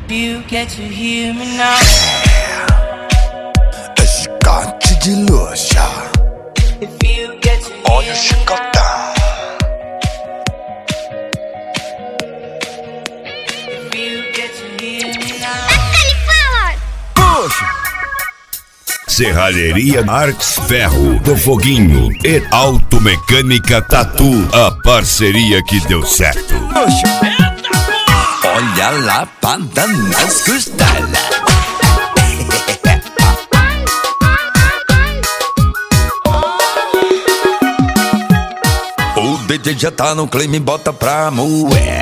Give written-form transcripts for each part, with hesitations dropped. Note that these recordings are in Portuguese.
You get to hear me now. Esse cante de luxa. If you get to hear Olha o chicotão. If you get to hear me now. Puxa. Serralheria Marques Ferro do Foguinho e Automecânica Tatu, a parceria que deu certo. Puxa. Olha lá, pada nas costelas. O DJ já tá no clima, bota pra moer.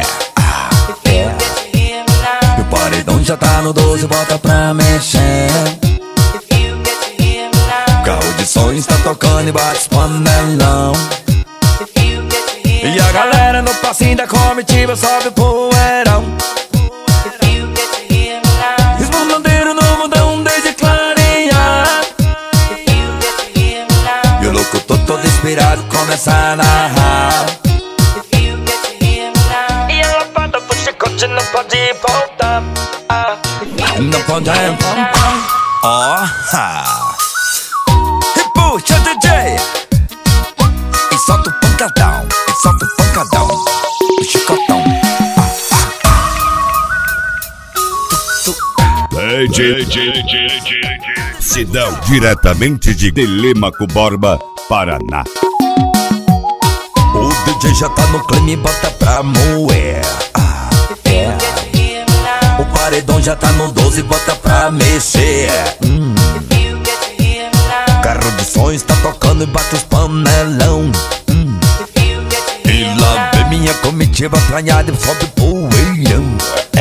E o paredão já tá no 12, bota pra mexer. Carro de som está tocando e bate os panelão. E a galera no passinho da comitiva sobe o poeirão. Esmulandeiros no mundão desde clarear. E o locutor todo inspirado começa a narrar. E a lapada do chicote não pode voltar. Não pode voltar. E puxa DJ e solta o pancadão. E solta o pancadão. O chicotão. Cidão diretamente de Telêmaco Borba, Paraná. O DJ já tá no clima e bota pra moer. O paredão já tá no 12, bota pra mexer. Carro de som está tocando e bate os panelão. E lá vem minha comitiva assanhada e sobe o poeirão.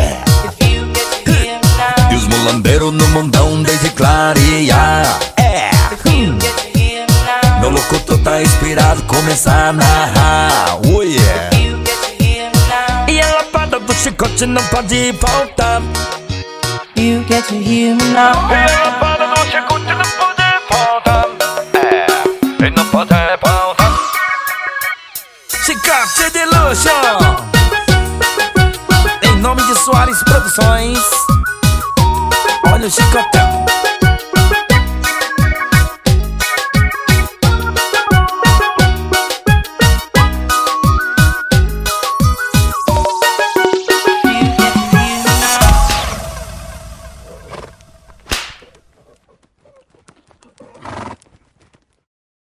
E os mulandeiros no mundão desde clarear. Meu locutor tá inspirado, começa a narrar. Oh yeah. E a lapada do chicote não pode faltar. You get to hear me now. E a lapada do chicote não pode faltar. E não pode faltar. Chicote de luxo. Em nome de Soares Produções. Olha o chicotão.